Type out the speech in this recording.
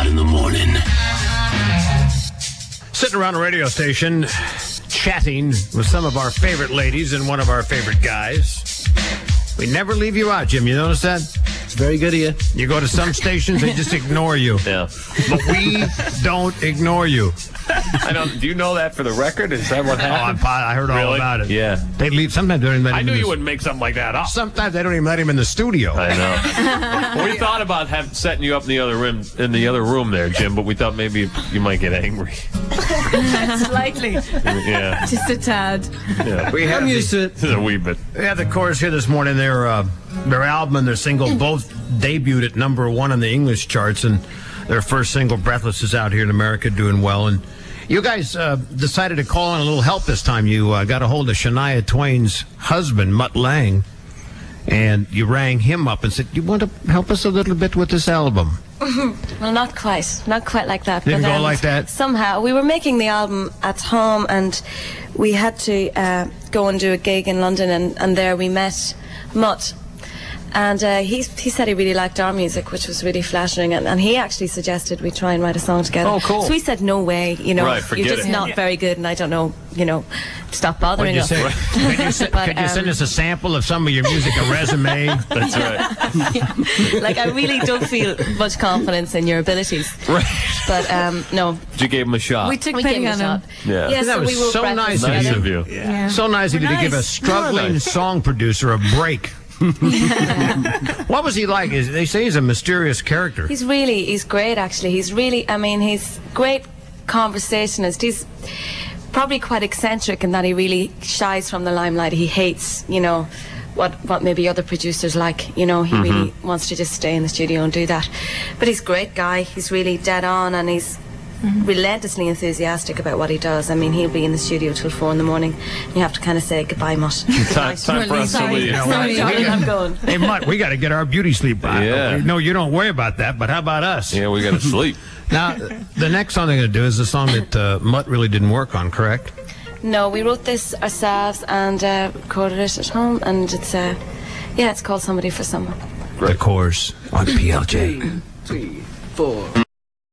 Not in the morning. Sitting around a radio station, chatting with some of our favorite ladies and one of our favorite guys. We never leave you out, Jim. You notice that? It's very good of you. You go to some stations, they just ignore you. Yeah. But we don't ignore you. I don't. Do you know that for the record? Is that what happened? I heard all Really? about it. Yeah. They leave. Sometimes they don't even let him I knew in you the, wouldn't make something like that up. Sometimes they don't even let him in the studio. I know. Well, we thought about setting you up in the other room there, Jim, but we thought maybe you might get angry. Slightly. Yeah. Just a tad. Yeah. I'm used to it. A wee bit. We had the chorus here this morning. Their album and their single both debuted at #1 on the English charts, and their first single, Breathless, is out here in America doing well. And you guys decided to call in a little help this time. You got a hold of Shania Twain's husband, Mutt Lange, and you rang him up and said, "You want to help us a little bit with this album?" Well, not quite like that. Didn't but, go like that? Somehow, we were making the album at home, and we had to go and do a gig in London, and there we met Mutt. And he said he really liked our music, which was really flattering, and he actually suggested we try and write a song together. Oh, cool. So we said, no way, Right, you're just it. not very good, and I don't know, stop bothering What'd you us. say? Could you send us a sample of some of your music, a resume? That's right. Like, I really don't feel much confidence in your abilities. Right. But, no. You gave him a shot. We took We pity gave it on a him. shot. Yeah. Yeah, That so was we wrote so Breathless nice of Nice together. of you. Yeah. So nice of you to give a nice. struggling song producer a break. What was he like? They say he's a mysterious character. He's great, actually. He's great conversationalist. He's probably quite eccentric in that he really shies from the limelight. He hates, what maybe other producers like. He really wants to just stay in the studio and do that. But he's a great guy. He's really dead on, and he's relentlessly enthusiastic about what he does. I mean, he'll be in the studio till 4 a.m. You have to kind of say goodbye, Mutt. Time for us to Sorry. leave. Sorry, darling. I'm going. Hey, Mutt, we got to get our beauty sleep on. Yeah. No, you don't worry about that, but how about us? Yeah, we got to sleep. Now, the next song they're going to do is a song that Mutt really didn't work on, correct? No, we wrote this ourselves and recorded it at home, and it's called Somebody for Someone. The chorus on PLJ. 3, 4.